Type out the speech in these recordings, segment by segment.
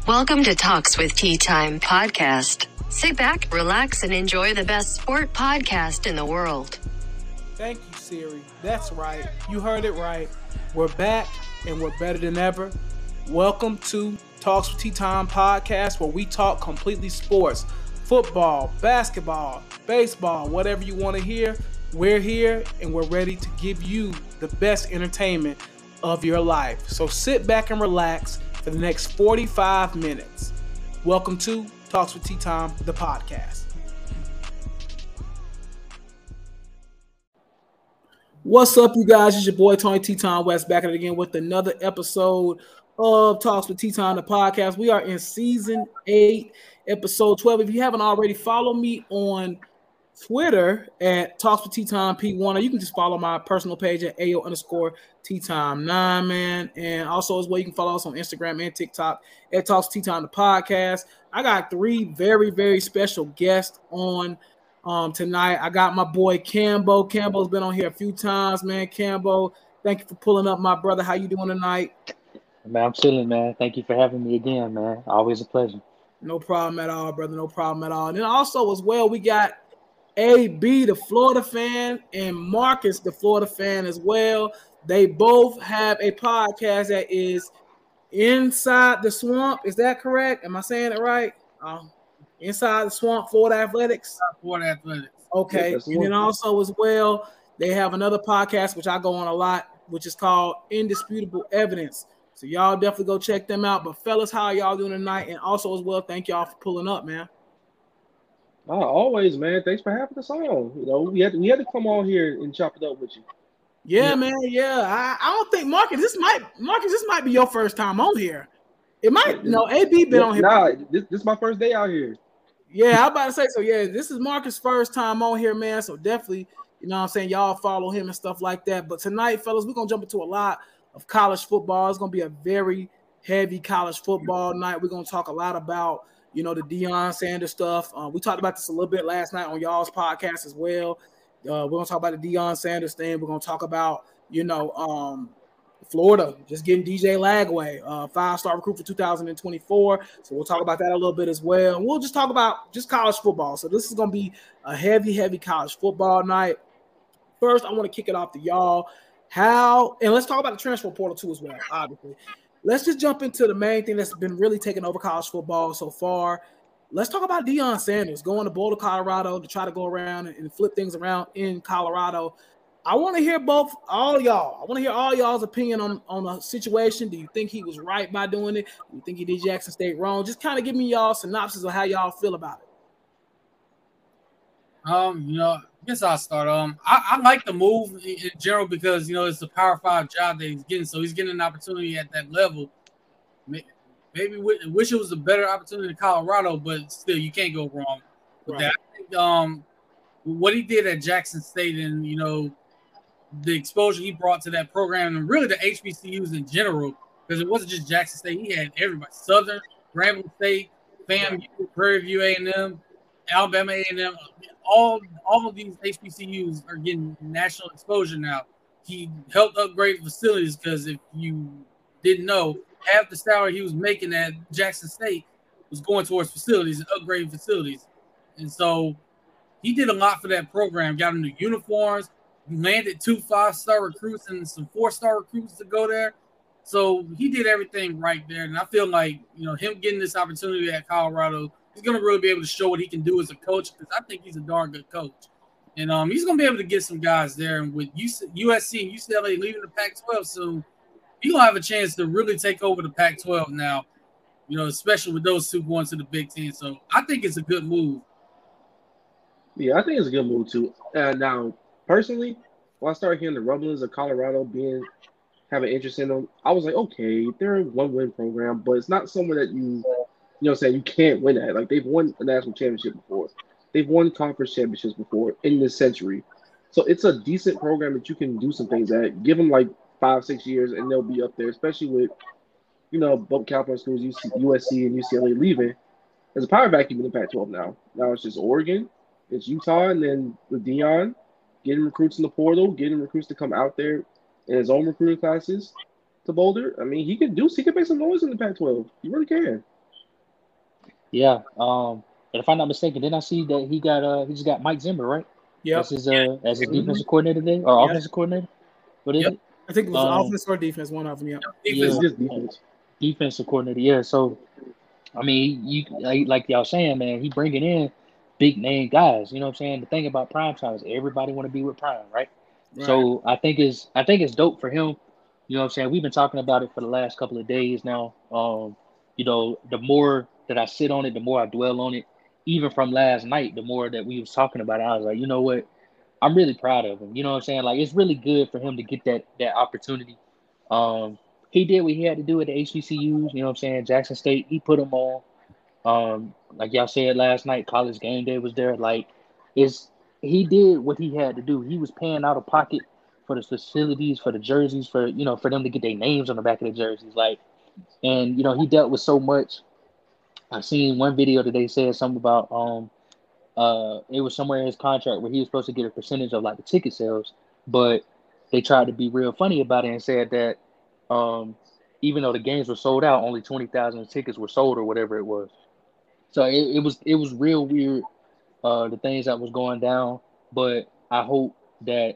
Welcome to Talks with Tea Time podcast. Sit back, relax, and enjoy the best sport podcast in the world. Thank you, Siri. That's right. You heard it right. We're back and we're better than ever. Welcome to Talks with Tea Time podcast, where we talk completely sports, football, basketball, baseball, whatever you want to hear. We're here and we're ready to give you the best entertainment of your life. So sit back and relax for the next 45 minutes. Welcome to Talks with Tea Time, the podcast. What's up, you guys? It's your boy Tony Tea Time West back at it again with another episode of Talks with Tea Time, the podcast. We are in season 8, episode 12. If you haven't already, follow me on Twitter at Talks with Tea Time P1, or you can just follow my personal page at AO_Tea Time 9, man. And also as well, you can follow us on Instagram and TikTok at Talks with Tea Time the podcast. I got 3 very, very special guests on tonight. I got my boy Cambo. Cambo's been on here a few times, man. Cambo, thank you for pulling up, my brother. How you doing tonight? Man, I'm chilling, man. Thank you for having me again, man. Always a pleasure. No problem at all, brother. No problem at all. And then also as well, we got AB, the Florida fan, and Marcus, the Florida fan as well. They both have a podcast that is Inside the Swamp. Is that correct? Am I saying it right? Inside the Swamp, Florida Athletics. Florida Athletics. Okay. Yes, and then also as well, they have another podcast, which I go on a lot, which is called Indisputable Evidence. So y'all definitely go check them out. But fellas, how are y'all doing tonight? And also as well, thank y'all for pulling up, man. Oh, always, man. Thanks for having us on. You know, we had to come on here and chop it up with you. Yeah, man. Yeah, I don't think Marcus. This might be your first time on here. It might. AB been on here. Nah, this is my first day out here. Yeah, I'm about to say so. Yeah, this is Marcus' first time on here, man. So definitely, you know what I'm saying, y'all follow him and stuff like that. But tonight, fellas, we're gonna jump into a lot of college football. It's gonna be a very heavy college football night. We're gonna talk a lot about, you know, the Deion Sanders stuff. We talked about this a little bit last night on y'all's podcast as well. We're going to talk about the Deion Sanders thing. We're going to talk about, you know, Florida just getting DJ Lagway, 5-star recruit for 2024. So we'll talk about that a little bit as well. And we'll just talk about just college football. So this is going to be a heavy, heavy college football night. First, I want to kick it off to y'all. And let's talk about the transfer portal too as well, obviously. Let's just jump into the main thing that's been really taking over college football so far. Let's talk about Deion Sanders going to Boulder, Colorado to try to go around and flip things around in Colorado. I want to hear all y'all. I want to hear all y'all's opinion on the situation. Do you think he was right by doing it? Do you think he did Jackson State wrong? Just kind of give me y'all synopsis of how y'all feel about it. You know, I guess I'll start. I like the move in general because, you know, it's a Power 5 job that he's getting, so he's getting an opportunity at that level. Maybe wish it was a better opportunity in Colorado, but still, you can't go wrong with that. I think what he did at Jackson State and, you know, the exposure he brought to that program and really the HBCUs in general, because it wasn't just Jackson State. He had everybody: Southern, Grambling State, FAMU, Prairie View A&M, Alabama A&M. All of these HBCUs are getting national exposure now. He helped upgrade facilities because if you didn't know, half the salary he was making at Jackson State was going towards facilities and upgrading facilities. And so he did a lot for that program, got them new uniforms, landed 2 5-star recruits and some 4-star recruits to go there. So he did everything right there. And I feel like, you know, him getting this opportunity at Colorado, he's going to really be able to show what he can do as a coach because I think he's a darn good coach. And he's going to be able to get some guys there. And with USC and UCLA leaving the Pac-12 soon, he's going to have a chance to really take over the Pac-12 now, you know, especially with those 2 going to the Big Ten. So I think it's a good move. Yeah, I think it's a good move too. Now, personally, when I started hearing the rumblings of Colorado having interest in them, I was like, okay, they're a one-win program, but it's not somewhere that you can't win at. Like, they've won a national championship before. They've won conference championships before in this century. So it's a decent program that you can do some things at. Give them like 5-6 years and they'll be up there, especially with, you know, both California schools, USC and UCLA leaving. There's a power vacuum in the Pac-12 now. Now it's just Oregon, it's Utah, and then with Deion getting recruits in the portal, getting recruits to come out there in his own recruiting classes to Boulder. I mean, he can make some noise in the Pac-12. He really can. Yeah. And if I'm not mistaken, didn't I see that he just got Mike Zimmer, right? Yep. As his Mhm. defensive coordinator today or Yep. offensive coordinator? What is Yep. it? I think it was Um, offense or defense, one of them. Yep. Defense. It's just defense. defensive coordinator. Yeah. So I mean, like y'all saying, man, he bringing in big name guys. You know what I'm saying? The thing about Prime Time is everybody want to be with Prime, right? Right. So I think it's dope for him. You know what I'm saying? We've been talking about it for the last couple of days now. The more that I sit on it, the more I dwell on it. Even from last night, the more that we was talking about it, I was like, you know what? I'm really proud of him. You know what I'm saying? Like it's really good for him to get that opportunity. Um, he did what he had to do at the HBCUs. You know what I'm saying? Jackson State, he put him on. Like y'all said last night, College Game Day was there. Like, is he did what he had to do. He was paying out of pocket for the facilities, for the jerseys, for them to get their names on the back of the jerseys. Like, and he dealt with so much. I seen one video that they said something about it was somewhere in his contract where he was supposed to get a percentage of like the ticket sales, but they tried to be real funny about it and said that um even though the games were sold out, only 20,000 tickets were sold or whatever it was. So it was real weird, the things that was going down. But I hope that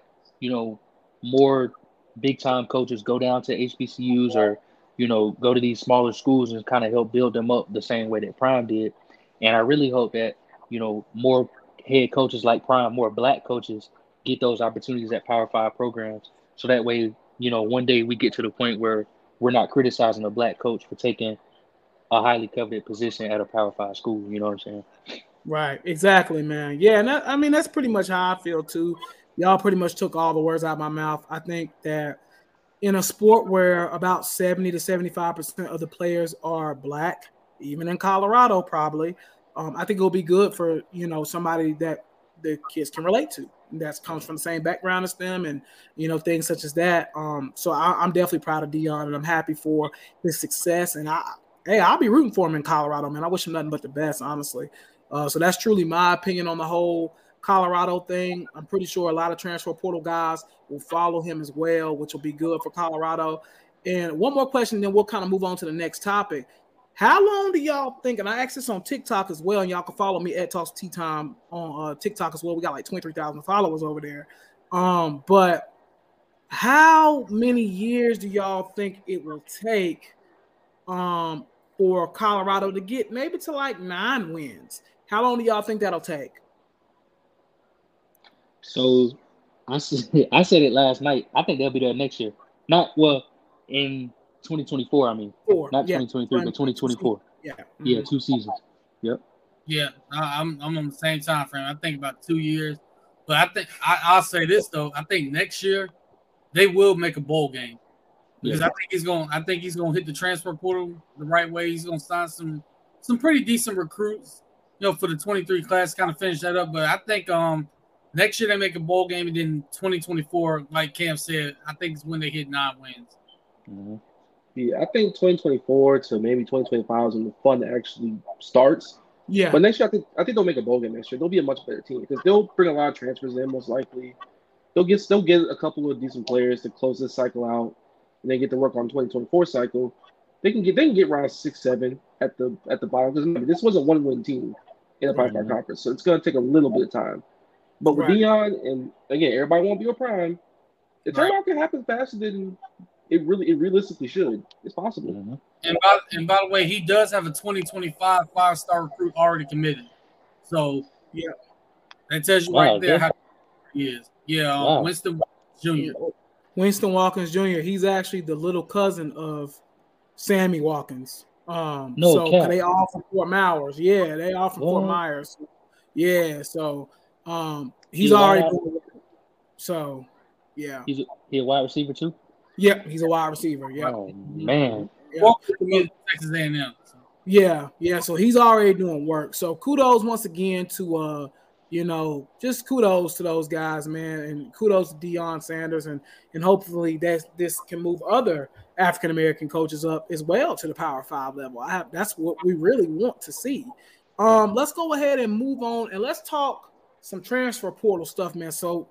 more big time coaches go down to HBCUs or go to these smaller schools and kind of help build them up the same way that Prime did. And I really hope that more head coaches like Prime, more black coaches get those opportunities at Power Five programs. So that way, one day we get to the point where we're not criticizing a black coach for taking a highly coveted position at a Power Five school. You know what I'm saying? Right. Exactly, man. Yeah. And I mean, that's pretty much how I feel too. Y'all pretty much took all the words out of my mouth. I think that in a sport where about 70 to 75% of the players are black, even in Colorado, probably, I think it'll be good for, somebody that the kids can relate to. That comes from the same background as them and, things such as that. So I'm definitely proud of Dion and I'm happy for his success. And I'll be rooting for him in Colorado, man. I wish him nothing but the best, honestly. So that's truly my opinion on the whole Colorado thing. I'm pretty sure a lot of transfer portal guys will follow him as well, which will be good for Colorado. And one more question, then we'll kind of move on to the next topic. How long do y'all think, and I asked this on TikTok as well, and y'all can follow me at Talks Tea Time on TikTok as well. We got like 23,000 followers over there. But how many years do y'all think it will take for Colorado to get maybe to like 9 wins? How long do y'all think that'll take? So I said it last night. I think they'll be there next year. In 2024. I mean, not 2023, but 2024. Yeah, yeah, 2 seasons. Yep. Yeah, I'm on the same time frame. I think about 2 years, but I think I'll say this though. I think next year they will make a bowl game because I think he's gonna hit the transfer portal the right way. He's gonna sign some pretty decent recruits, for the 23 class. Kind of finish that up, but I think next year they make a bowl game, and then 2024, like Cam said, I think it's when they hit 9 wins. Mm-hmm. Yeah, I think 2024 to maybe 2025 is when the fun actually starts. Yeah. But next year, I think they'll make a bowl game next year. They'll be a much better team because they'll bring a lot of transfers in, most likely. They'll get a couple of decent players to close this cycle out, and they get to work on 2024 cycle. They can get around 6-7 at the bottom because this was a 1-win team in the Power Five conference, so it's going to take a little bit of time. But with Dion, and again, everybody won't be a Prime. The turnaround can happen faster than it realistically should. It's possible. Mm-hmm. And by the way, he does have a 2025 5-star recruit already committed. So yeah, that tells you right there how he is. Yeah, Winston Jr. Winston Watkins Jr. He's actually the little cousin of Sammy Watkins. They all from Fort Myers. Yeah, they all from Fort Myers. Yeah, so he's already doing it. So yeah. He's a wide receiver too? Yep, he's a wide receiver. Yeah. Oh man. Texas A&M. Yeah. So he's already doing work. So kudos once again to just kudos to those guys, man, and kudos to Deion Sanders, and hopefully this can move other African American coaches up as well to the Power 5 level. That's what we really want to see. Let's go ahead and move on and let's talk some transfer portal stuff, man. So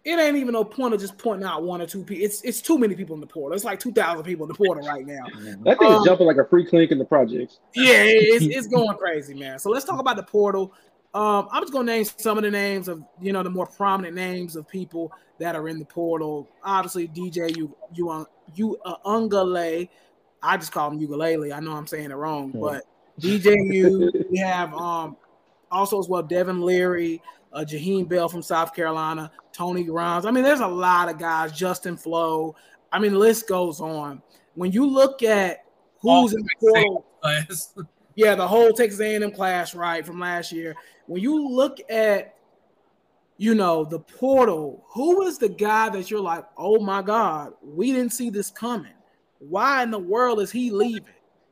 it ain't even no point of just pointing out one or two people. It's too many people in the portal. It's like 2,000 people in the portal right now. That thing is jumping like a free clinic in the projects. Yeah, it's going crazy, man. So let's talk about the portal. I'm just gonna name some of the names of the more prominent names of people that are in the portal. Obviously, DJ Uiagalelei. I just call him Ukulele. I know I'm saying it wrong, but DJU. We have also as well Devin Leary, Jaheim Bell from South Carolina, Tony Grimes. I mean, there's a lot of guys. Justin Flo. I mean, the list goes on. When you look at who's in the portal, yeah, the whole Texas A&M class, right, from last year. When you look at, the portal, who is the guy that you're like, oh my God, we didn't see this coming? Why in the world is he leaving?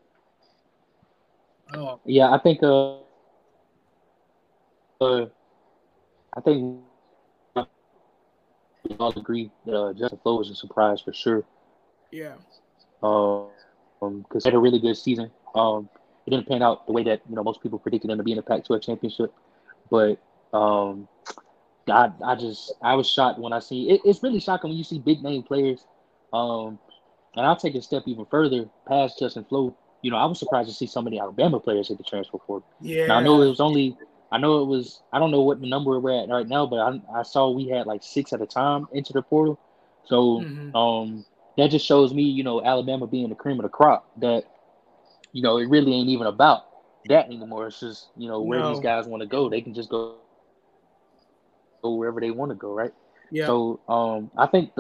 Oh. Yeah, I think we all agree that Justin Flo was a surprise for sure. Yeah. Because he had a really good season. It didn't pan out the way that most people predicted him to be in the Pac-12 championship, but I was shocked when I see it. It's really shocking when you see big name players. And I'll take a step even further past Justin Flo. I was surprised to see so many Alabama players hit the transfer portal. Yeah. Now, I don't know what the number we're at right now, but I saw we had like 6 at a time into the portal. So that just shows me, Alabama being the cream of the crop, that it really ain't even about that anymore. It's just, where these guys want to go. They can just go wherever they want to go, right? Yeah. So I think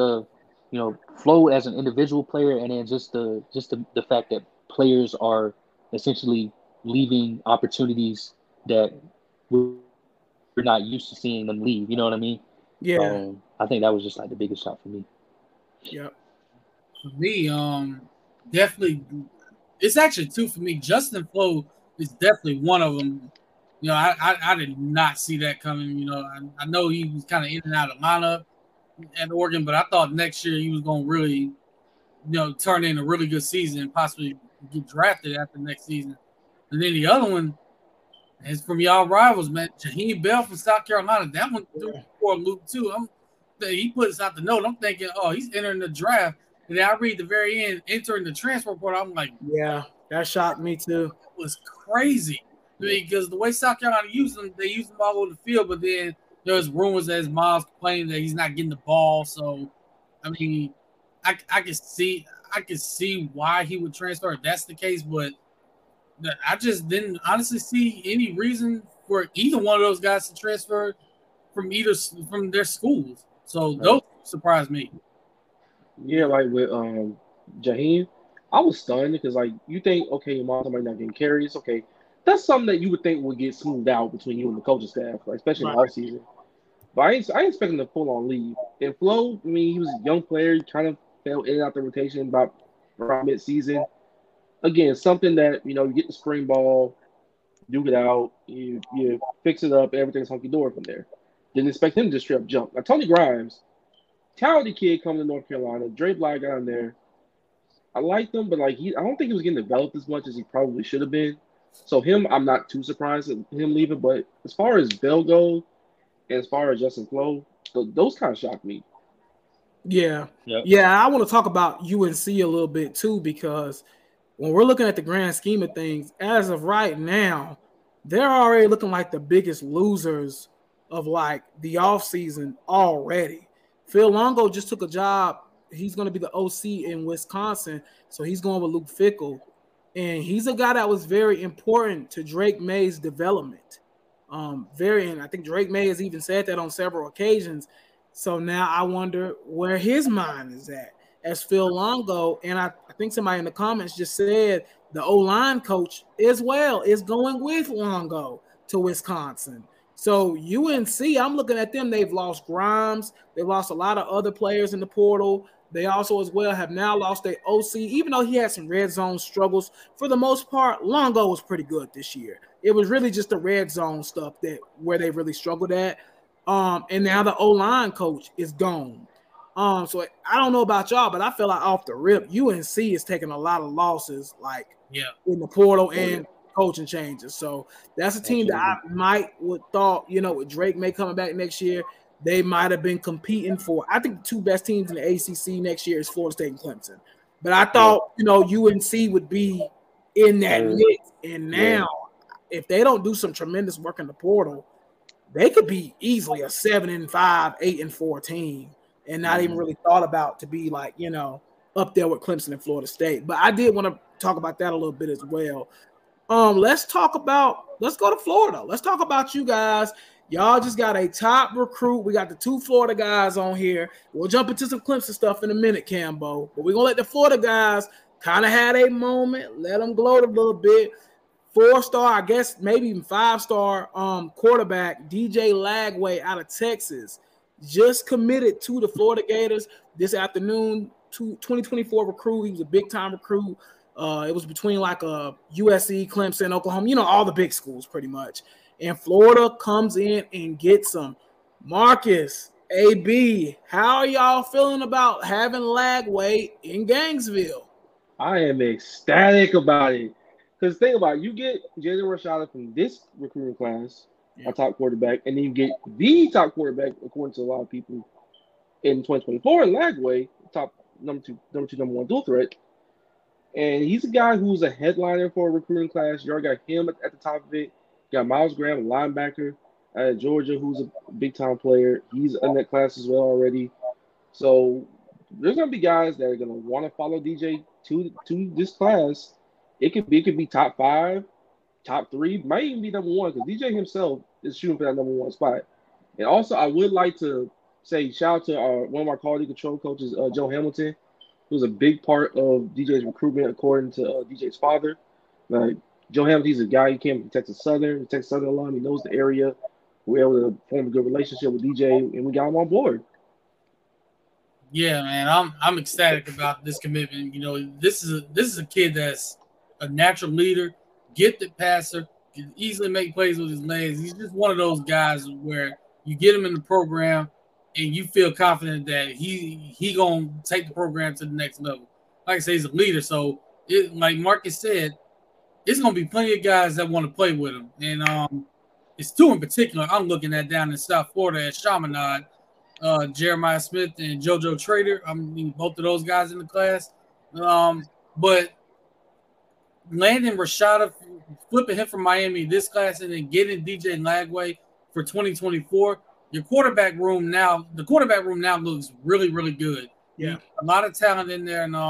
Flo as an individual player, and then just the fact that players are essentially leaving opportunities that we're not used to seeing them leave. You know what I mean? Yeah. I think that was just like the biggest shot for me. Yeah. For me, definitely. It's actually 2 for me. Justin Flo is definitely one of them. I did not see that coming. I know he was kind of in and out of lineup at Oregon, but I thought next year he was going to really, turn in a really good season and possibly get drafted after next season. And then the other one is from y'all rivals, man. Jaheim Bell from South Carolina. That one threw for Luke too. He put us out the note. I'm thinking, oh, he's entering the draft. And then I read the very end, entering the transfer portal. I'm like, yeah, that shocked me too. It was crazy. Because the way South Carolina used them, they used them all over the field, but then there's rumors that his mom's complaining that he's not getting the ball. So, I mean, I could see why he would transfer if that's the case, but I just didn't honestly see any reason for either one of those guys to transfer from their schools. So those surprised me. Yeah, like with Jaheim, I was stunned because you think, okay, your mom might not getting carries, okay. That's something that you would think would get smoothed out between you and the coaching staff, especially in the offseason. But I ain't expecting him to full on leave. And Flo, I mean, he was a young player, he kind of fell in and out the rotation about around mid-season. Again, something that, you get the spring ball, duke it out, you fix it up, everything's hunky-dory from there. Didn't expect him to just straight up jump. Now, Tony Grimes, talented kid coming to North Carolina. Dre Bly got him there. I liked him, but I don't think he was getting developed as much as he probably should have been. So him, I'm not too surprised at him leaving. But as far as Bell goes, and as far as Justin Flo, those kind of shocked me. Yeah. Yep. Yeah, I want to talk about UNC a little bit too, because when we're looking at the grand scheme of things, as of right now, they're already looking like the biggest losers of the offseason already. Phil Longo just took a job. He's going to be the OC in Wisconsin, so he's going with Luke Fickell. And he's a guy that was very important to Drake May's development. And I think Drake May has even said that on several occasions. So now I wonder where his mind is at as Phil Longo. And I think somebody in the comments just said the O-line coach as well is going with Longo to Wisconsin. So UNC, I'm looking at them. They've lost Grimes. They've lost a lot of other players in the portal. They also as well have now lost their OC, even though he had some red zone struggles. For the most part, Longo was pretty good this year. It was really just the red zone stuff where they really struggled at. And now the O-line coach is gone. So I don't know about y'all, but I feel like off the rip, UNC is taking a lot of losses in the portal and coaching changes. So that's a team that I would thought, with Drake May coming back next year, they might have been competing for. I think the two best teams in the ACC next year is Florida State and Clemson. But I thought, UNC would be in that mix. And now, if they don't do some tremendous work in the portal, they could be easily a 7-5, 8-4 team, and not even really thought about to be like, up there with Clemson and Florida State. But I did want to talk about that a little bit as well. Let's go to Florida. Let's talk about you guys. Y'all just got a top recruit. We got the two Florida guys on here. We'll jump into some Clemson stuff in a minute, Cambo. But we're going to let the Florida guys kind of have a moment. Let them gloat a little bit. 4-star, I guess maybe even 5-star quarterback, DJ Lagway out of Texas, just committed to the Florida Gators this afternoon. 2024 recruit. He was a big-time recruit. It was between like USC, Clemson, Oklahoma, all the big schools pretty much. And Florida comes in and gets them. Marcus, AB, how are y'all feeling about having Lagway in Gainesville? I am ecstatic about it. Because think about it, you get Jalen Rashada from this recruiting class, a top quarterback, and then you get the top quarterback, according to a lot of people, in 2024, Lagway, top number one dual threat. And he's a guy who's a headliner for a recruiting class. You already got him at the top of it. You got Miles Graham, a linebacker at Georgia, who's a big-time player. He's in that class as well already. So there's going to be guys that are going to want to follow DJ to this class. It could be top 5, top 3, might even be number 1 because DJ himself is shooting for that number 1 spot. And also, I would like to say shout out to one of our quality control coaches, Joe Hamilton, who's a big part of DJ's recruitment, according to DJ's father. Joe Hamilton's a guy who came from Texas Southern alum. He knows the area. We were able to form a good relationship with DJ, and we got him on board. Yeah, man, I'm ecstatic about this commitment. This is a kid that's a natural leader, gifted passer, can easily make plays with his legs. He's just one of those guys where you get him in the program and you feel confident that he gonna take the program to the next level. Like I say, he's a leader. So like Marcus said, it's gonna be plenty of guys that want to play with him. And it's two in particular I'm looking at down in South Florida at Chaminade, Jeremiah Smith and JoJo Trader. I mean, both of those guys in the class. But landing Rashada, flipping him from Miami this class, and then getting DJ Lagway for 2024, the quarterback room now looks really, really good. Yeah, a lot of talent in there, and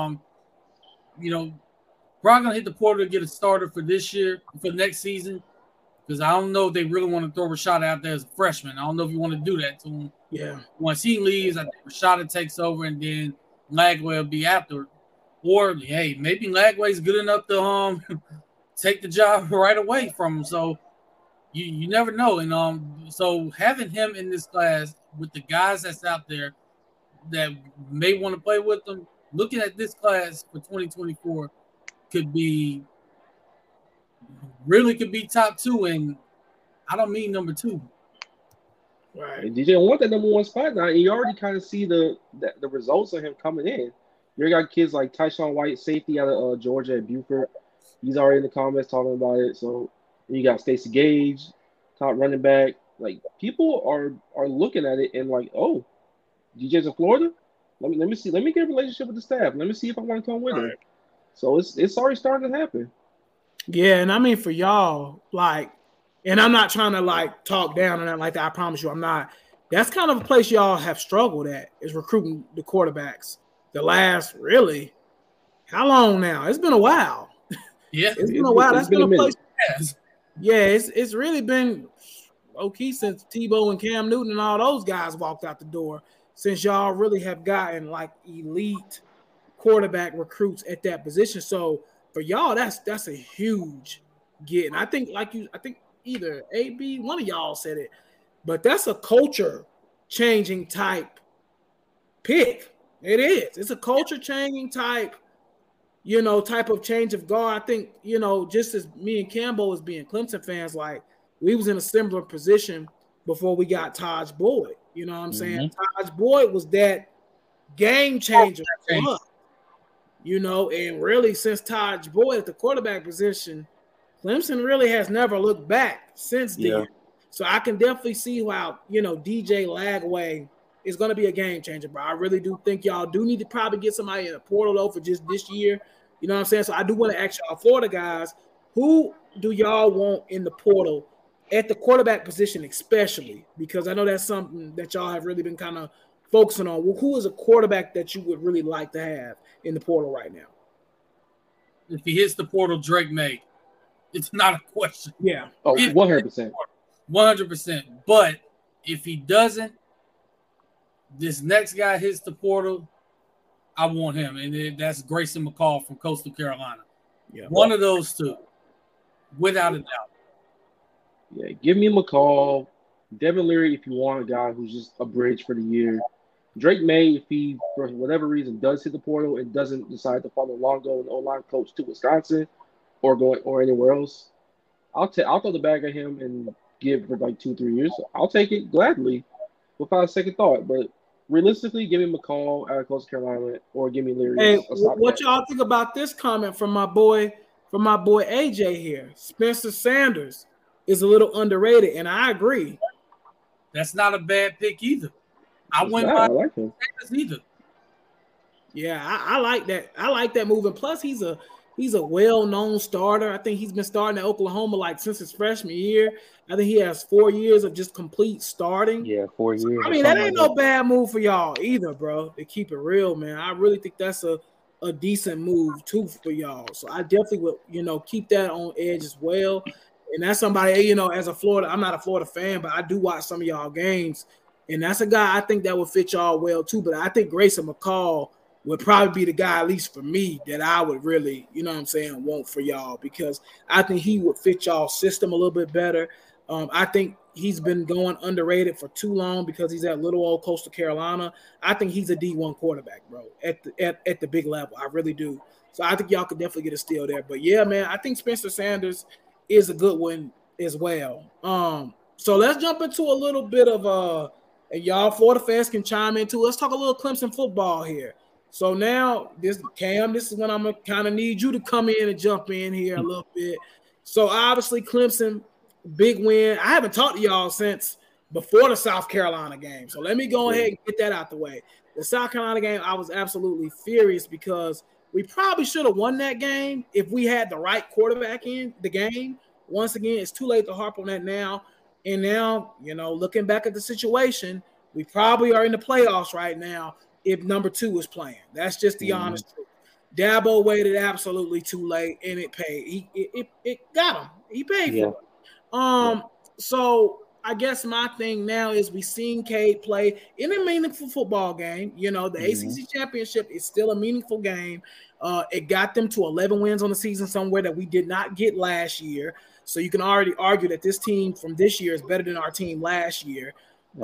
probably gonna hit the portal to get a starter for this year, for next season, because I don't know if they really want to throw Rashada out there as a freshman. I don't know if you want to do that to him. Yeah, once he leaves, I think Rashada takes over, and then Lagway will be after. Or, hey, maybe Lagway's good enough to take the job right away from him. So you never know. And so having him in this class with the guys that's out there that may want to play with them, looking at this class for 2024 could be top 2. And I don't mean number 2. Right. DJ want that number 1 spot now. And you already kind of see the results of him coming in. You got kids like Tyshawn White, safety out of Georgia at Buford. He's already in the comments talking about it. So you got Stacey Gage, top running back. Like, people are looking at it and like, oh, DJ's in Florida? Let me see. Let me get a relationship with the staff. Let me see if I want to come with him. So it's already starting to happen. Yeah, and I mean for y'all, like, and I'm not trying to like talk down on that like that. I promise you, I'm not. That's kind of a place y'all have struggled at, is recruiting the quarterbacks. The last, really, how long now? It's been a while. Yeah, it's been a while. That's been a place. Yeah, it's really been low-key since Tebow and Cam Newton and all those guys walked out the door, since y'all really have gotten like elite quarterback recruits at that position. So for y'all, that's a huge get. And I think either AB, one of y'all said it, but that's a culture changing type pick. It is. It's a culture changing type of change of guard. I think, just as me and Campbell as being Clemson fans, like, we was in a similar position before we got Taj Boyd. You know what I'm saying? Taj Boyd was that game changer for us. And really since Taj Boyd at the quarterback position, Clemson really has never looked back since then. So I can definitely see how, DJ Lagway is going to be a game changer, bro. I really do think y'all do need to probably get somebody in the portal, though, for just this year. You know what I'm saying? So I do want to ask y'all, Florida guys, who do y'all want in the portal at the quarterback position especially? Because I know that's something that y'all have really been kind of focusing on. Well, who is a quarterback that you would really like to have in the portal right now? If he hits the portal, Drake May. It's not a question. Yeah. Oh, 100%. 100%. But if he doesn't, this next guy hits the portal, I want him. And that's Grayson McCall from Coastal Carolina. Yeah. One of those two, without a doubt. Yeah, give me McCall. Devin Leary, if you want a guy who's just a bridge for the year. Drake May, if he, for whatever reason, does hit the portal and doesn't decide to follow Longo and O-line coach to Wisconsin or anywhere else, I'll throw the bag at him and give for like 2-3 years. I'll take it gladly without a second thought. But realistically, give me McCall out of Coastal Carolina or give me Leary. Hey, what y'all think about this comment from my boy AJ here? Spencer Sanders is a little underrated, and I agree. That's not a bad pick either. I like him. Either. Yeah, I like that. I like that move. And plus, he's a well-known starter. I think he's been starting at Oklahoma like since his freshman year. I think he has 4 years of just complete starting. Yeah, 4 years. I mean, that ain't no bad move for y'all either, bro. To keep it real, man. I really think that's a decent move too for y'all. So I definitely would, keep that on edge as well. And that's somebody, as a Florida, I'm not a Florida fan, but I do watch some of y'all games. And that's a guy I think that would fit y'all well too. But I think Grayson McCall would probably be the guy, at least for me, that I would really, want for y'all, because I think he would fit y'all system a little bit better. I think he's been going underrated for too long because he's at little old Coastal Carolina. I think he's a D1 quarterback, bro, at the big level. I really do. So I think y'all could definitely get a steal there. But yeah, man, I think Spencer Sanders is a good one as well. So let's jump into a little bit of and y'all Florida fans can chime in too. Let's talk a little Clemson football here. So now, this is when I'm going to kind of need you to come in and jump in here a little bit. So obviously, Clemson, big win. I haven't talked to y'all since before the South Carolina game. So let me go ahead and get that out the way. The South Carolina game, I was absolutely furious because we probably should have won that game if we had the right quarterback in the game. Once again, it's too late to harp on that now. And now, looking back at the situation, we probably are in the playoffs right now if number 2 is playing. That's just the honest truth. Dabo waited absolutely too late, and it paid. It got him. He paid for it. So I guess my thing now is we seen Cade play in a meaningful football game. The ACC championship is still a meaningful game. It got them to 11 wins on the season, somewhere that we did not get last year. So you can already argue that this team from this year is better than our team last year.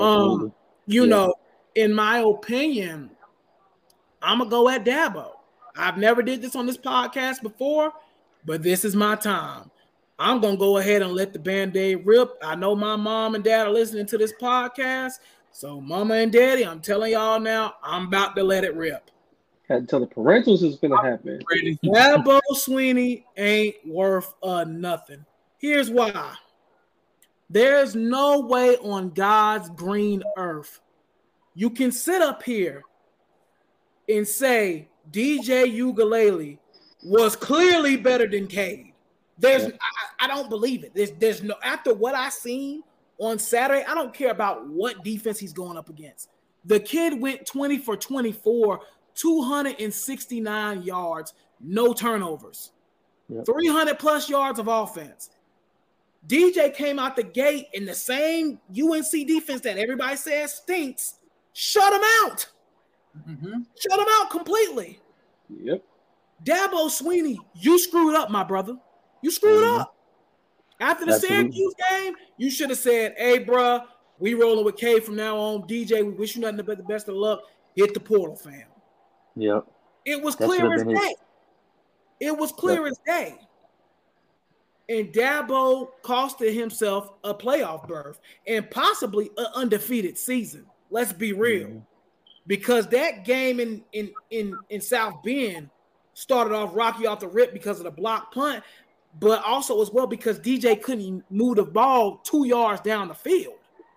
In my opinion, I'm going to go at Dabo. I've never did this on this podcast before, but this is my time. I'm going to go ahead and let the Band-Aid rip. I know my mom and dad are listening to this podcast. So mama and daddy, I'm telling y'all now, I'm about to let it rip. Had to tell the parentals it's going to happen. Dabo Swinney ain't worth nothing. Here's why. There's no way on God's green earth you can sit up here and say DJ Uiagalelei was clearly better than Cade. I don't believe it. There's no, after what I seen on Saturday, I don't care about what defense he's going up against. The kid went 20 for 24, 269 yards, no turnovers, 300 plus yards of offense. DJ came out the gate in the same UNC defense that everybody says stinks, shut him out. Shut him out completely. Yep. Dabo Swinney, you screwed up, my brother. You screwed up. After the Syracuse game, you should have said, hey, bro, we rolling with K from now on. DJ, we wish you nothing but the best of luck. Hit the portal, fam. Yep. It was clear as day. It was clear as day. And Dabo costed himself a playoff berth and possibly an undefeated season. Let's be real. Because that game in South Bend started off rocky off the rip because of the block punt. but also as well because DJ couldn't move the ball 2 yards down the field.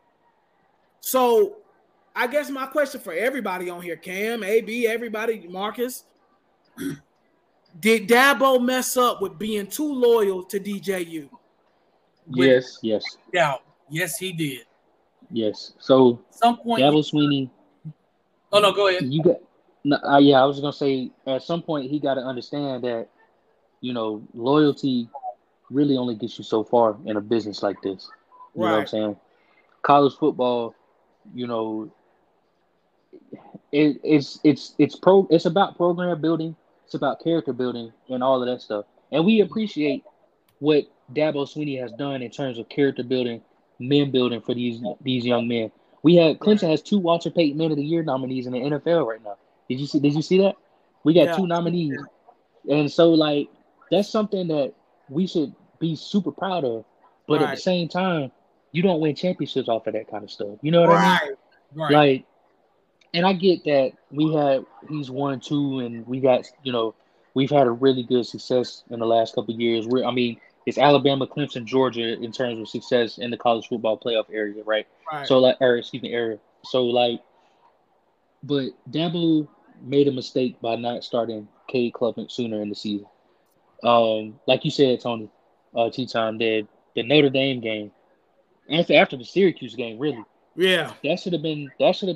So I guess my question for everybody on here, Cam, AB, everybody, Marcus, did Dabo mess up with being too loyal to DJU? Yes. Doubt. Yes, he did. Yes. So At some point, Dabo Swinney. oh no, go ahead. I was gonna say at some point he got to understand that, you know, loyalty really only gets you so far in a business like this. You know what I'm saying? College football, you know, it's about program building, it's about character building and all of that stuff. And we appreciate what Dabo Swinney has done in terms of character building, men building for these young men. Clemson has 2 Walter Payton Man of the Year nominees in the NFL right now. Did you see that? We got 2 nominees. And so like that's something that we should be super proud of. But at the same time, you don't win championships off of that kind of stuff. You know what I mean? Right. Like, and I get that he's 1-2 and we got, you know, we've had a really good success in the last couple of years. It's Alabama, Clemson, Georgia in terms of success in the college football playoff area, right? So area. So like, but Dabo made a mistake by not starting Cade Klubnik sooner in the season. Like you said, Tony, T-Time, the Notre Dame game, after the Syracuse game, really. Yeah. That should have been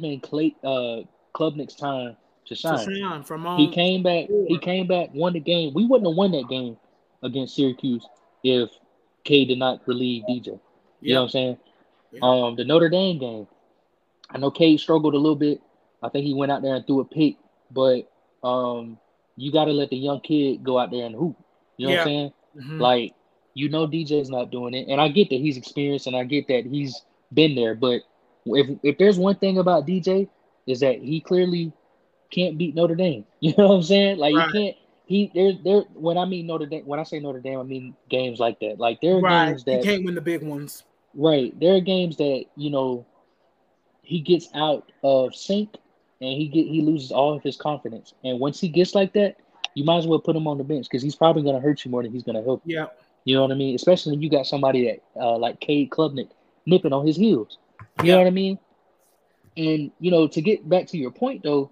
Klubnik's time to shine. He came back, won the game. We wouldn't have won that game against Syracuse if Cade did not relieve DJ. You know what I'm saying? Yeah. The Notre Dame game, I know Cade struggled a little bit. I think he went out there and threw a pick, but you got to let the young kid go out there and hoop. You know what I'm saying? Mm-hmm. Like, you know DJ's not doing it. And I get that he's experienced and I get that he's been there. But if there's one thing about DJ is that he clearly can't beat Notre Dame. You know what I'm saying? Like, you can't. When I mean Notre Dame, when I say Notre Dame, I mean games like that. Like, there are games that he can't win the big ones. Right. There are games that, you know, he gets out of sync and he loses all of his confidence. And once he gets like that, you might as well put him on the bench because he's probably going to hurt you more than he's going to help you. Yeah. You know what I mean? Especially when you got somebody that like Cade Klubnik nipping on his heels. You know what I mean? And, you know, to get back to your point, though,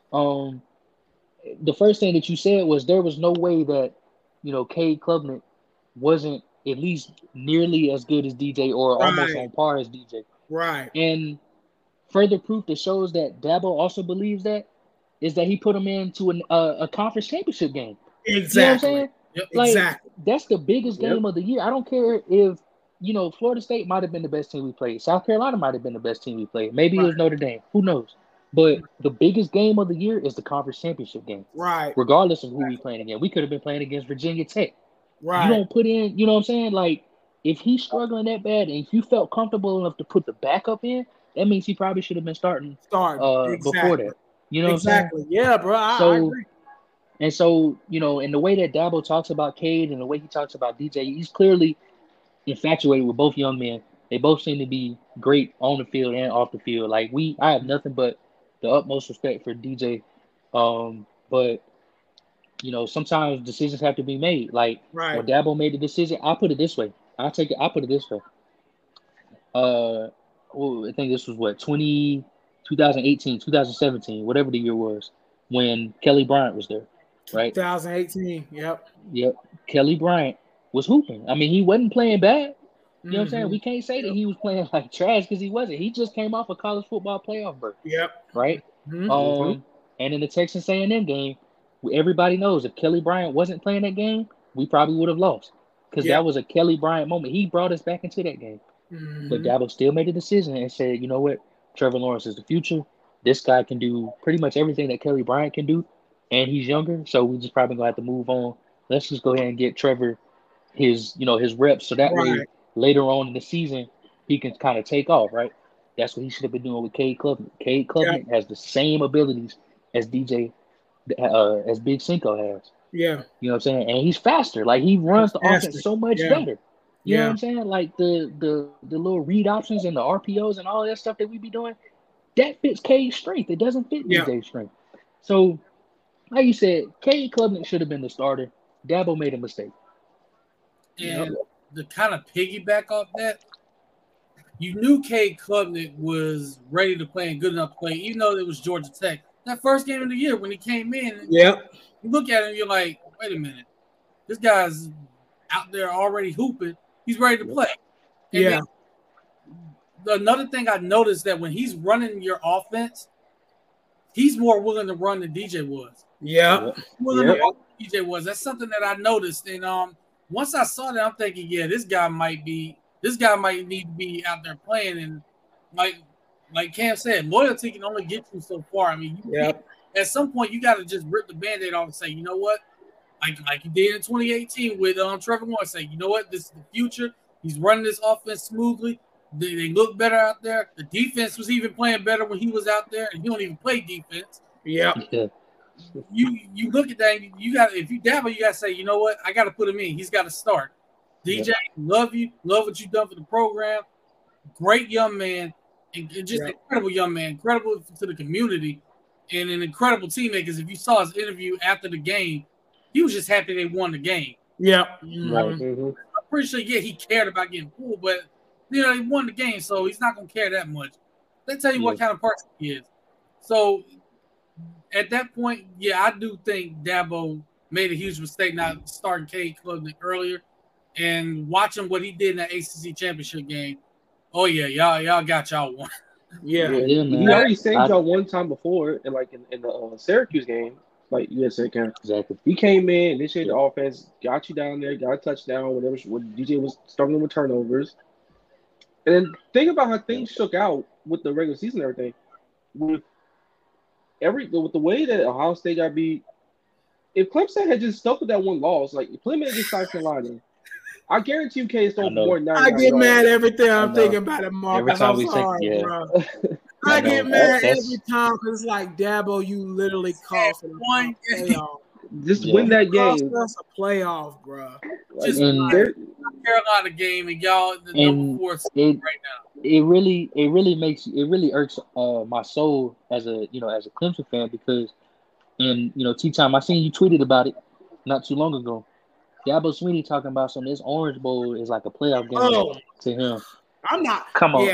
the first thing that you said was there was no way that, you know, Cade Klubnik wasn't at least nearly as good as DJ or almost on par as DJ. Right. And further proof that shows that Dabo also believes that is that he put him into a conference championship game. Exactly. You know what I'm saying? Yep. Like, exactly. That's the biggest game of the year. I don't care if, you know, Florida State might have been the best team we played. South Carolina might have been the best team we played. Maybe it was Notre Dame. Who knows? But the biggest game of the year is the conference championship game. Right. Regardless of who we playing against. We could have been playing against Virginia Tech. Right. You don't put in, you know what I'm saying? Like, if he's struggling that bad and if you felt comfortable enough to put the backup in, that means he probably should have been starting before that. You know what I'm saying? Yeah, bro. I agree. And so, you know, in the way that Dabo talks about Cade and the way he talks about DJ, he's clearly infatuated with both young men. They both seem to be great on the field and off the field. Like, I have nothing but the utmost respect for DJ. But, you know, sometimes decisions have to be made. Like, when Dabo made the decision, I'll put it this way. I put it this way. I think this was 2018, 2017, whatever the year was, when Kelly Bryant was there, right? 2018, yep. Kelly Bryant was hooping. I mean, he wasn't playing bad. You know what I'm saying? We can't say that he was playing like trash because he wasn't. He just came off a college football playoff berth. Yep. Right? And in the Texas A&M game, everybody knows if Kelly Bryant wasn't playing that game, we probably would have lost because that was a Kelly Bryant moment. He brought us back into that game. But Dabo still made a decision and said, you know what? Trevor Lawrence is the future. This guy can do pretty much everything that Kelly Bryant can do, and he's younger, so we just probably gonna have to move on. Let's just go ahead and get Trevor his reps, so that way later on in the season he can kind of take off, right? That's what he should have been doing with Cade Klubnik. Cade Klubnik has the same abilities as DJ, as Big Cinco has. Yeah, you know what I'm saying, and he's faster. Like, he runs the offense so much better. You know what I'm saying? Like the little read options and the RPOs and all that stuff that we be doing, that fits Cade's strength. It doesn't fit DJ's strength. So, like you said, Cade Klubnik should have been the starter. Dabo made a mistake. And to kind of piggyback off that, you knew Cade Klubnik was ready to play and good enough to play, even though it was Georgia Tech. That first game of the year when he came in, you look at him, you're like, wait a minute, this guy's out there already hooping. He's ready to play. And another thing I noticed that when he's running your offense, he's more willing to run than DJ was. DJ was. That's something that I noticed. And once I saw that, I'm thinking, this guy might need to be out there playing. And like Cam said, loyalty can only get you so far. I mean, at some point you got to just rip the Band-Aid off and say, you know what, like you did in 2018 with Trevor Lawrence, say, you know what, this is the future. He's running this offense smoothly. They look better out there. The defense was even playing better when he was out there, and he don't even play defense. You look at that, and you got, if you dabble, you got to say, you know what, I got to put him in. He's got to start. DJ, love you, love what you've done for the program. Great young man, and just incredible young man, incredible to the community, and an incredible teammate. Because if you saw his interview after the game, he was just happy they won the game. I'm pretty sure, he cared about getting pulled, but he won the game, so he's not gonna care that much. They tell you what kind of person he is. So at that point, I do think Dabo made a huge mistake not starting Cade Klubnik earlier, and watching what he did in that ACC championship game. Oh y'all got y'all one. He already saved y'all one time before, in the Syracuse game, like USA camp. Exactly. He came in, initiated the offense, got you down there, got a touchdown. When DJ was struggling with turnovers. And then think about how things shook out with the regular season and everything. With the way that Ohio State got beat, if Clemson had just stuck with that one loss, like Clemson against South Carolina, I guarantee you K still more than 99 I get mad every time I'm thinking about it, Mark. Every time bro. I get mad every time because it's like, Dabo, you literally cost us a playoff. Just win that game. Cost us a playoff, bro. Just Carolina game, and y'all the number 4 seed right now. It really irks my soul as a Clemson fan, because T-Time, I seen you tweeted about it not too long ago. Dabo Swinney talking about some of this Orange Bowl is like a playoff game to him. I'm not. Come on.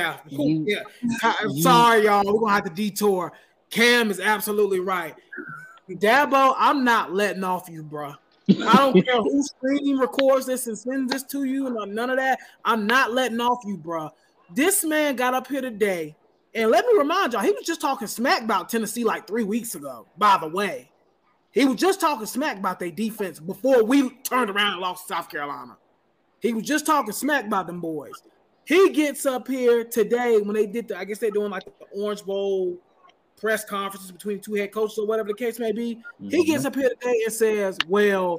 I'm sorry, y'all. We're gonna have to detour. Cam is absolutely right. Dabo, I'm not letting off you, bro. I don't care who screen records this and sends this to you and none of that. I'm not letting off you, bro. This man got up here today, and let me remind y'all, he was just talking smack about Tennessee like 3 weeks ago, by the way. He was just talking smack about their defense before we turned around and lost to South Carolina. He was just talking smack about them boys. He gets up here today when they did I guess they're doing like the Orange Bowl press conferences between 2 head coaches or whatever the case may be. He gets up here today and says, well,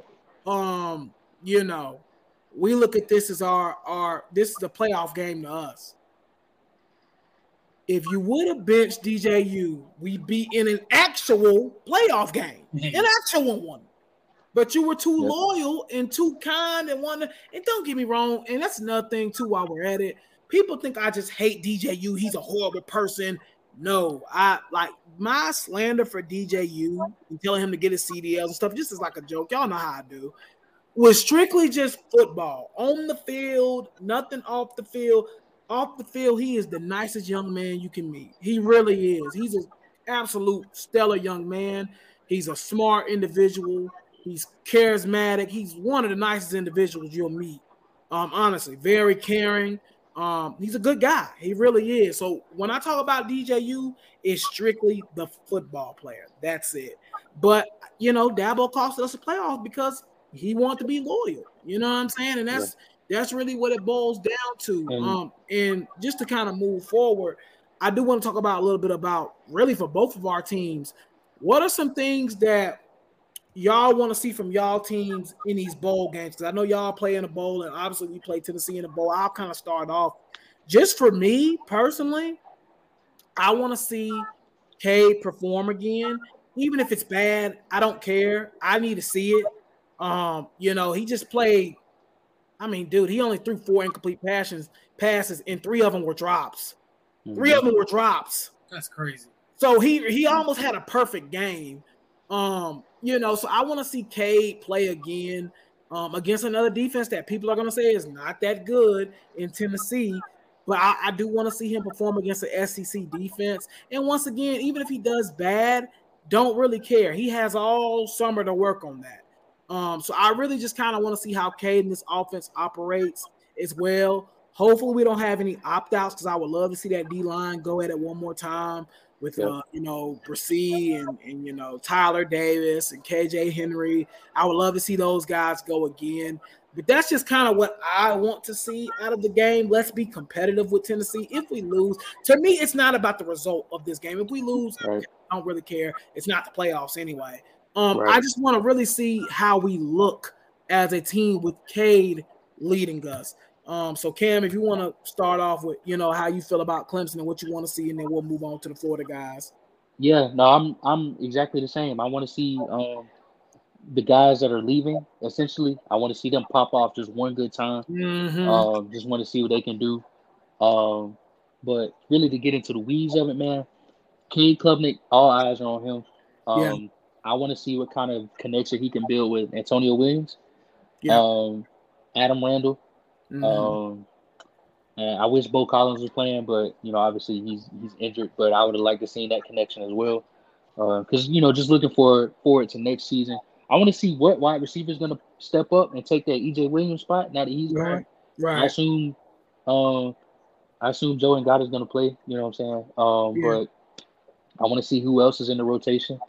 we look at this as this is a playoff game to us. If you would have benched DJU, we'd be in an actual playoff game, an actual one. But you were too loyal and too kind and and don't get me wrong, and that's another thing too while we're at it. People think I just hate DJU. He's a horrible person. No, I like my slander for DJU and telling him to get his CDLs and stuff. Just is like a joke. Y'all know how I do. Was strictly just football. On the field, nothing off the field. Off the field, he is the nicest young man you can meet. He really is. He's an absolute stellar young man. He's a smart individual. He's charismatic. He's one of the nicest individuals you'll meet. Honestly, very caring. He's a good guy. He really is. So when I talk about DJU, it's strictly the football player. That's it. But, Dabo cost us a playoff because he wanted to be loyal. You know what I'm saying? And that's really what it boils down to. And just to kind of move forward, I do want to talk about a little bit about really for both of our teams. What are some things that y'all want to see from y'all teams in these bowl games? Because I know y'all play in a bowl, and obviously we play Tennessee in a bowl. I'll kind of start off. Just for me personally, I want to see Cade perform again. Even if it's bad, I don't care. I need to see it. He just played. I mean, dude, he only threw 4 incomplete passes, and 3 of them were drops. 3 of them were drops. That's crazy. So he almost had a perfect game. So I want to see Cade play again. against another defense that people are going to say is not that good in Tennessee. But I do want to see him perform against the SEC defense. And once again, even if he does bad, don't really care. He has all summer to work on that. So I really just kind of want to see how Cade and this offense operates as well. Hopefully we don't have any opt-outs because I would love to see that D-line go at it one more time with, Brissy and Tyler Davis and KJ Henry. I would love to see those guys go again. But that's just kind of what I want to see out of the game. Let's be competitive with Tennessee. If we lose, to me, it's not about the result of this game. If we lose, I don't really care. It's not the playoffs anyway. I just want to really see how we look as a team with Cade leading us. So Cam, if you want to start off with, how you feel about Clemson and what you want to see, and then we'll move on to the Florida guys. Yeah, no, I'm exactly the same. I want to see the guys that are leaving. Essentially, I want to see them pop off just one good time. Mm-hmm. Just want to see what they can do. But really, to get into the weeds of it, man, Cade Klubnik, all eyes are on him. I want to see what kind of connection he can build with Antonio Williams, Adam Randall. Mm-hmm. And I wish Bo Collins was playing, but obviously he's injured. But I would have liked to see that connection as well, because just looking forward to next season. I want to see what wide receiver is going to step up and take that EJ Williams spot now that he's gone. Right. I assume Joe Ngata is going to play. You know what I'm saying? But I want to see who else is in the rotation.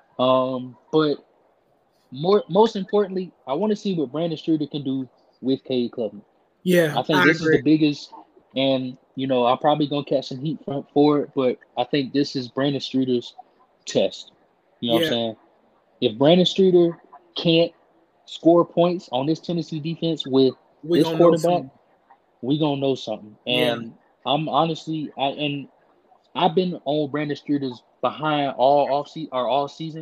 But most importantly, I want to see what Brandon Streeter can do with Cade Klubnik. Yeah, I think this is the biggest, and I'm probably gonna catch some heat for it, but I think this is Brandon Streeter's test. You know what I'm saying? If Brandon Streeter can't score points on this Tennessee defense with this quarterback, we gonna know something. And I'm honestly, I've been on Brandon Streeter's behind all season.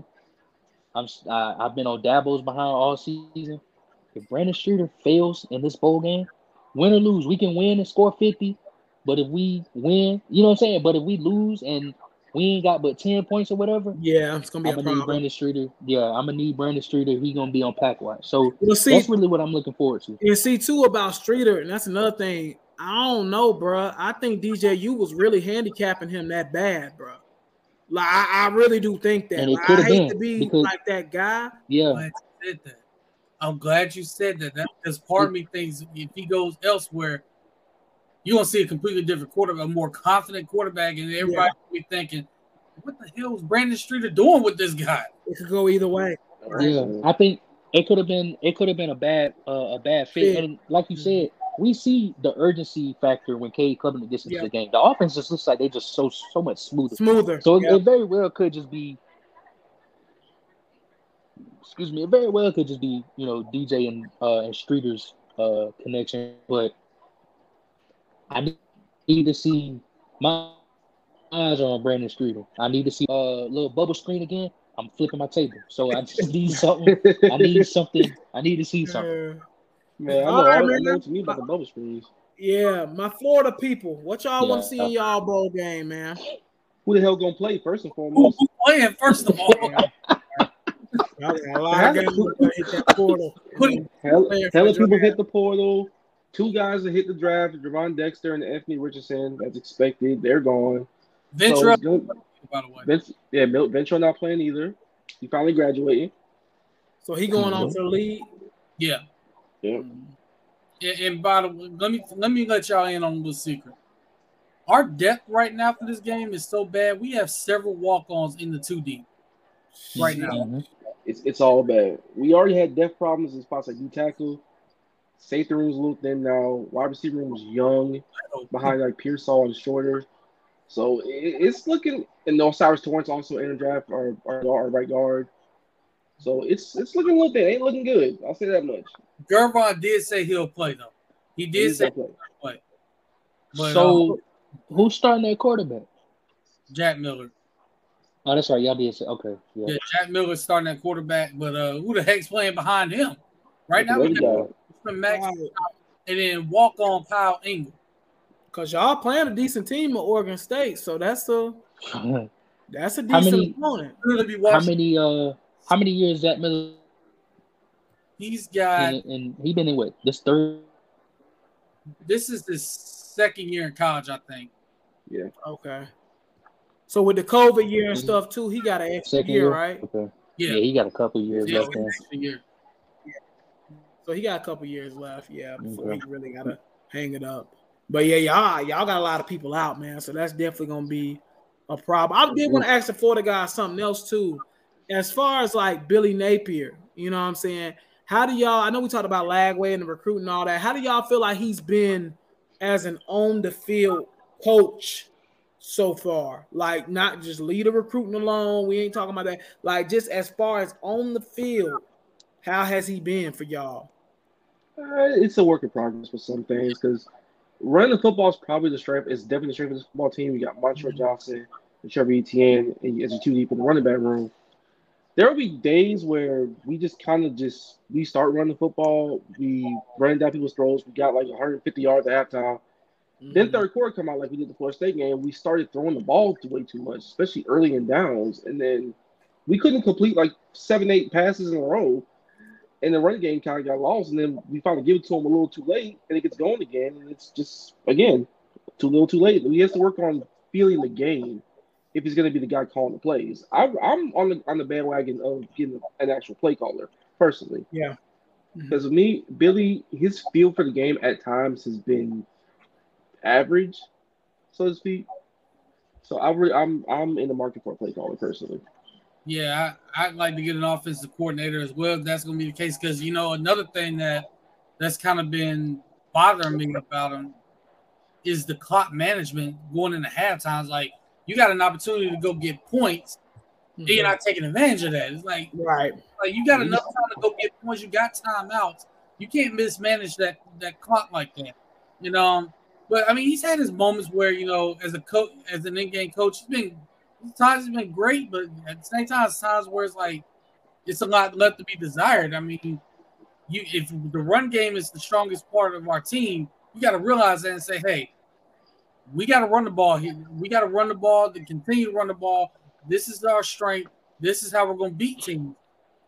I've been on Dabo's behind all season. If Brandon Streeter fails in this bowl game, win or lose, we can win and score 50. But if we win, you know what I'm saying? But if we lose and we ain't got but 10 points or whatever, it's gonna be a problem. Need Brandon Streeter. Yeah, I'm gonna need Brandon Streeter. He's gonna be on pack watch. So that's really what I'm looking forward to. And see too about Streeter, and that's another thing. I don't know, bro. I think DJU was really handicapping him that bad, bro. Like I really do think that. And it I hate to be like that guy. Yeah. I'm glad you said that. Because part of me thinks if he goes elsewhere, you're going to see a completely different quarterback, a more confident quarterback, and everybody will be thinking, what the hell is Brandon Streeter doing with this guy? It could go either way. Yeah, I think it could have been a bad fit. And like you said, we see the urgency factor when Cade Klubnik gets into the game. The offense just looks like they just so much smoother. So it very well could just be. Excuse me. It very well could just be, DJ and Streeter's connection, but I need to see my eyes are on Brandon Streeter. I need to see little bubble screen again. I'm flipping my table, so I just need something. I need to see something. Man, I know what you mean about the bubble screens. Yeah, my Florida people, what y'all want to see in y'all bowl game, man? Who the hell gonna play first and foremost? Who's playing first of all? A lot of games hit that portal. Hella people hit the portal. 2 guys that hit the draft, Javon Dexter and Anthony Richardson, as expected. They're gone. Ventura, by the way. Ventura not playing either. He finally graduated. So he going on to the league? Yeah. Yeah. And by the way, let me let y'all in on a little secret. Our depth right now for this game is so bad. We have several walk-ons in the 2D right now. Mm-hmm. It's all bad. We already had depth problems in spots like D-tackle. Safety room is a little thin now. Wide receiver room is young, behind like Pearsall and Shorter. So it's looking. And Osiris Torrance also in the draft, our right guard. So it's looking a little thin. Ain't looking good. I'll say that much. Gervon did say he'll play though. He did say he'll play. But, so who's starting at quarterback? Jack Miller. Oh, that's right. Y'all did say okay. Yeah, Jack Miller's starting at quarterback, but who the heck's playing behind him? Right now, we have Max and then walk on Kyle Engel. Because y'all playing a decent team at Oregon State, so that's a decent opponent. How many years Jack Miller He's got and he been in what, this third? This is his second year in college, I think. Yeah. Okay. So with the COVID year and stuff too, he got an extra Second year, year? right? Okay. Yeah. Yeah, he got a couple years Yeah, left there. extra year. So he got a couple years left, before Okay. he really gotta hang it up. But yeah, y'all got a lot of people out, man. So that's definitely gonna be a problem. I did want to ask the Florida guy something else too. As far as like Billy Napier, you know what I'm saying? How do y'all? I know we talked about Lagway and the recruit and all that. How do y'all feel like he's been as an on the field coach so far? Like not just lead a recruiting alone. We ain't talking about that. Like just as far as on the field, how has he been for y'all? It's a work in progress with some things because running the football is probably the strength. It's definitely the strength of this football team. You got Montreal Johnson and Trevor Etienne as your two deep in the running back room. There will be days where we just we start running the football. We run down people's throats. We got like 150 yards at halftime. Then third quarter come out like we did the Florida State game. We started throwing the ball way too much, especially early in downs. And then we couldn't complete like 7-8 passes in a row. And the running game kind of got lost. And then we finally give it to him a little too late. And it gets going again. And it's just, again, too little too late. He has to work on feeling the game if he's going to be the guy calling the plays. I'm on the bandwagon of getting an actual play caller, personally. Yeah. Because with me, Billy, his feel for the game at times has been average, so to speak. So I'm in the market for a play caller personally. Yeah, I'd like to get an offensive coordinator as well. If that's going to be the case, because another thing that's kind of been bothering me about him is the clock management going into halftime. Like you got an opportunity to go get points, and you're not taking advantage of that. It's like right, like you got enough time to go get points. You got timeouts. You can't mismanage that clock like that. But I mean, he's had his moments where as a coach, as an in-game coach, times he's been great, but at the same time, it's times where it's like it's a lot left to be desired. I mean, if the run game is the strongest part of our team, you got to realize that and say, hey, we got to run the ball here. We got to run the ball to continue to run the ball. This is our strength. This is how we're going to beat teams.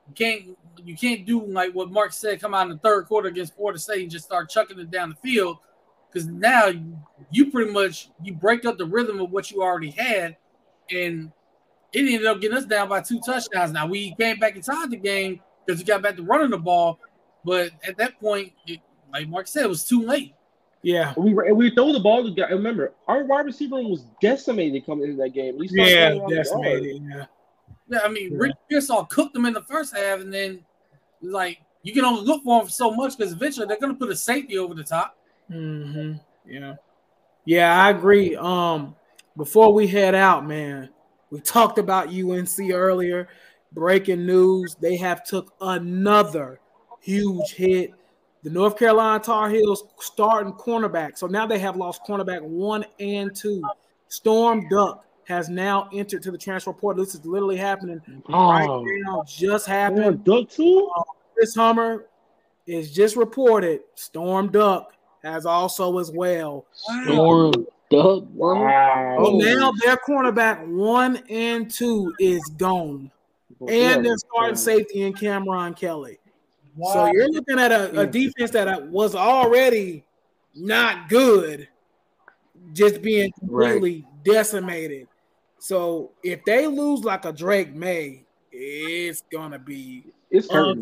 You can't do like what Mark said, come out in the third quarter against Florida State and just start chucking it down the field, because now you pretty much break up the rhythm of what you already had. And it ended up getting us down by 2 touchdowns. Now, we came back inside the game because we got back to running the ball. But at that point, like Mark said, it was too late. Yeah. We throw the ball to guys. Remember, our wide receiver room was decimated coming into that game. Decimated. Yeah, I mean, Rick Pearsall cooked them in the first half, and then like you can only look for them so much because eventually they're going to put a safety over the top. Mm-hmm. Yeah, I agree. Before we head out, man, we talked about UNC earlier. Breaking news: they have took another huge hit. The North Carolina Tar Heels starting cornerback. So now they have lost cornerback 1 and 2. Storm Duck has now entered to the transfer portal. This is literally happening right now. Just happened. Duck too. Chris Hummer is just reported. Storm Duck has also as well. Storm Duck. Wow. So now their cornerback 1 and 2 is gone. And their starting safety in Cameron Kelly. Wow. So you're looking at a defense that was already not good, just being completely decimated. So if they lose like a Drake May, it's gonna be hurting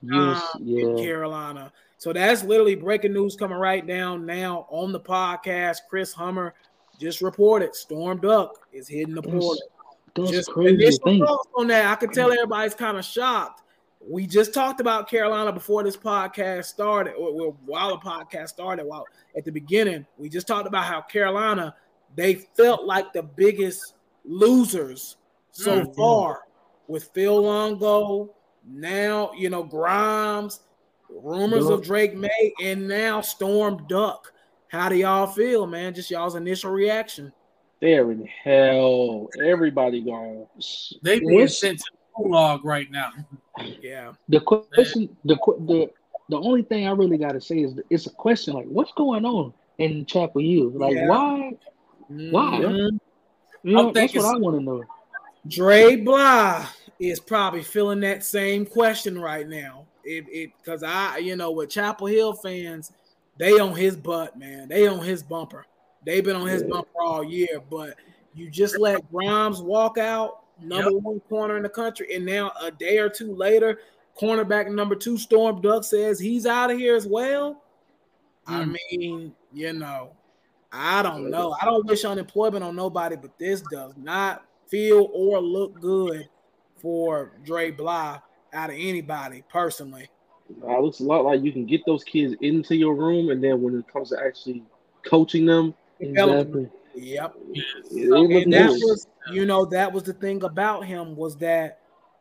in Carolina. So that's literally breaking news coming right down now on the podcast. Chris Hummer just reported Storm Duck is hitting the portal. Just crazy on that. I could tell everybody's kind of shocked. We just talked about Carolina before this podcast started, or while the podcast started. While at the beginning, we just talked about how Carolina, they felt like the biggest losers so far with Phil Longo. Now, Grimes, rumors of Drake May, and now Storm Duck. How do y'all feel, man? Just y'all's initial reaction. They're in hell. Everybody gone. They being sent to the gulag right now. Yeah. The question, the only thing I really got to say is it's a question like, what's going on in Chapel U? Like, why? Why? That's what I want to know. Dre Bly is probably feeling that same question right now. because with Chapel Hill fans, they on his butt, man. They on his bumper. They've been on his bumper all year, but you just let Grimes walk out, number one corner in the country, and now a day or two later, cornerback number 2, Storm Duck, says he's out of here as well. I mean, I don't know. I don't wish unemployment on nobody, but this does not feel or look good for Dre Bly out of anybody personally. It looks a lot like you can get those kids into your room, and then when it comes to actually coaching them, exactly. Yep. And that was, that was the thing about him was that,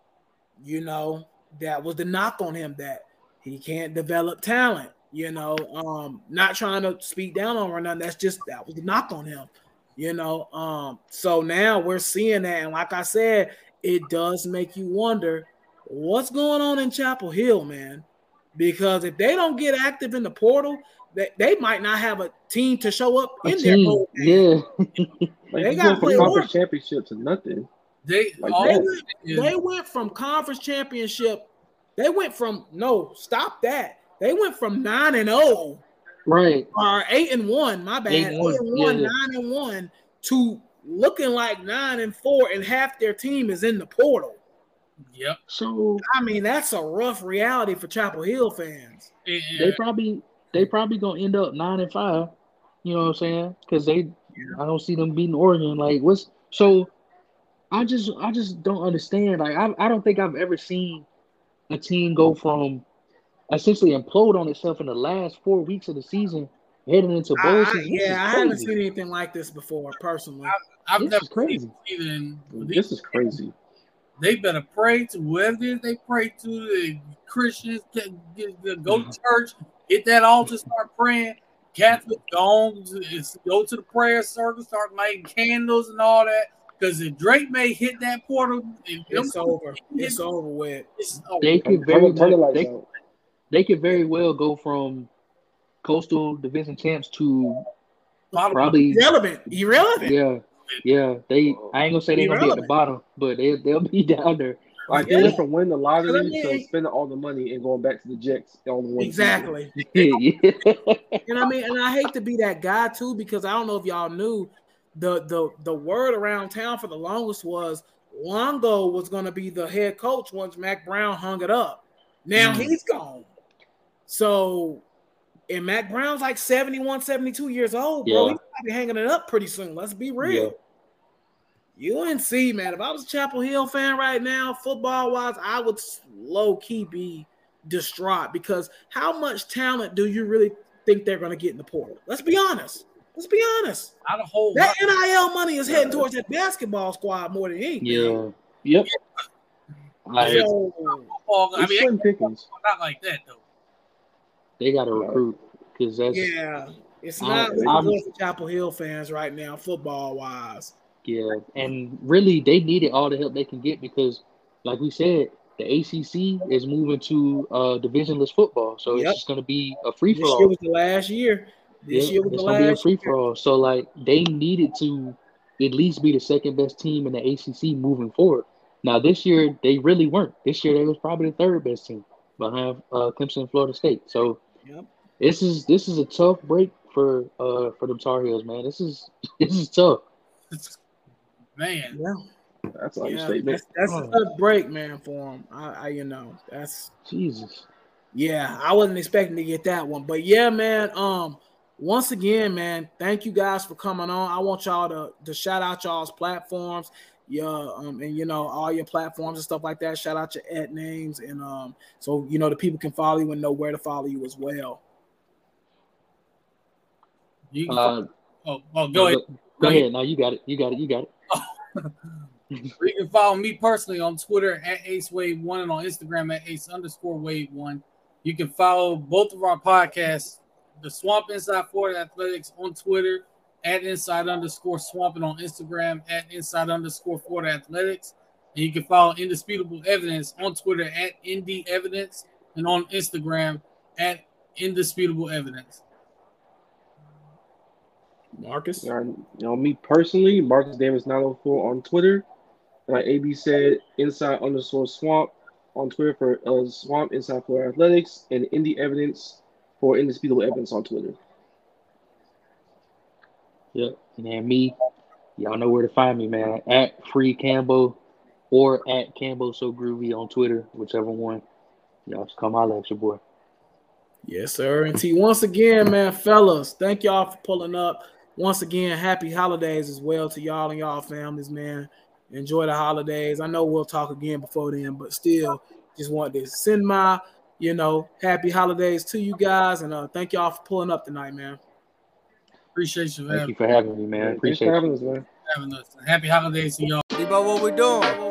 that was the knock on him, that he can't develop talent. Not trying to speak down on or nothing. That was the knock on him. So now we're seeing that, and like I said, it does make you wonder what's going on in Chapel Hill, man. Because if they don't get active in the portal, they might not have a team to show up in their portal. Yeah. They got to play conference championships and nothing. They went from conference championship. They went from 9-0. Right. Or 8-1, my bad. 8-1, 9-1 to looking like 9-4, and half their team is in the portal. Yep. So I mean, that's a rough reality for Chapel Hill fans. They probably gonna end up 9-5. You know what I'm saying? Because I don't see them beating Oregon. Like I just don't understand. Like I don't think I've ever seen a team go from essentially implode on itself in the last 4 weeks of the season, heading into bowl season. I haven't seen anything like this before, personally. I've this never is crazy. seen even. This is crazy. They better pray to whoever it is they pray to. The Christians go to church, hit that altar, start praying. Catholics go to the prayer circle, start lighting candles and all that. Because if Drake may hit that portal, it's over. It's over with. They could very well go from Coastal Division champs to probably irrelevant. Yeah. I ain't gonna say they're gonna be at the bottom, but they'll be down there. Like they went from winning the lottery to spending all the money and going back to the Jets. Exactly. You know what I mean? And I hate to be that guy too, because I don't know if y'all knew the word around town for the longest was Longo was going to be the head coach once Mac Brown hung it up. Now he's gone. So, and Mac Brown's like 71, 72 years old, bro. He's probably hanging it up pretty soon. Let's be real. UNC, man, if I was a Chapel Hill fan right now, football-wise, I would low-key be distraught, because how much talent do you really think they're going to get in the portal? Let's be honest. Not a whole that NIL money is heading towards that basketball squad more than anything. Yeah. Yep. Pickens. Not like that, though. They got to recruit, because that's it's not good for Chapel Hill fans right now, football-wise. Yeah, and really, they needed all the help they can get, because, like we said, the ACC is moving to divisionless football, so it's just going to be a free for all. This year was the last year. It's going to be a free for all. So, like, they needed to at least be the second best team in the ACC moving forward. Now, this year they really weren't. This year they was probably the third best team behind Clemson and Florida State. So, this is a tough break for them Tar Heels, man. This is tough. Man, that's an understatement. That's a tough break, man, for them. That's Jesus. Yeah, I wasn't expecting to get that one, but yeah, man. Once again, man, thank you guys for coming on. I want y'all to shout out y'all's platforms, and all your platforms and stuff like that. Shout out your @ names, and so the people can follow you and know where to follow you as well. You can go ahead. Go ahead. No, you got it. You can follow me personally on Twitter @AceWave1 and on Instagram @Ace_Wave1. You can follow both of our podcasts, The Swamp Inside Florida Athletics on Twitter @Inside_Swamp, and on Instagram @Inside_Florida Athletics. And you can follow Indisputable Evidence on Twitter @IndyEvidence and on Instagram @Indisputable Evidence. Marcus? Me personally, Marcus Davis 904 on Twitter. Like AB said, Inside_Swamp. on Twitter for Swamp Inside Florida Athletics, and Indie Evidence for Indisputable Evidence on Twitter. Yep. And then me, y'all know where to find me, man. At Free Cambo or at Cambo So Groovy on Twitter, whichever one. Y'all just come holler at your boy. Yes, sir. And T, once again, man, fellas, thank y'all for pulling up. Once again, happy holidays as well to y'all and y'all families, man. Enjoy the holidays. I know we'll talk again before then, but still just want to send my, happy holidays to you guys. And thank y'all for pulling up tonight, man. Appreciate you, man. Thank you for having me, man. Thanks for having us, man. Happy holidays to y'all. Debo, what we doing?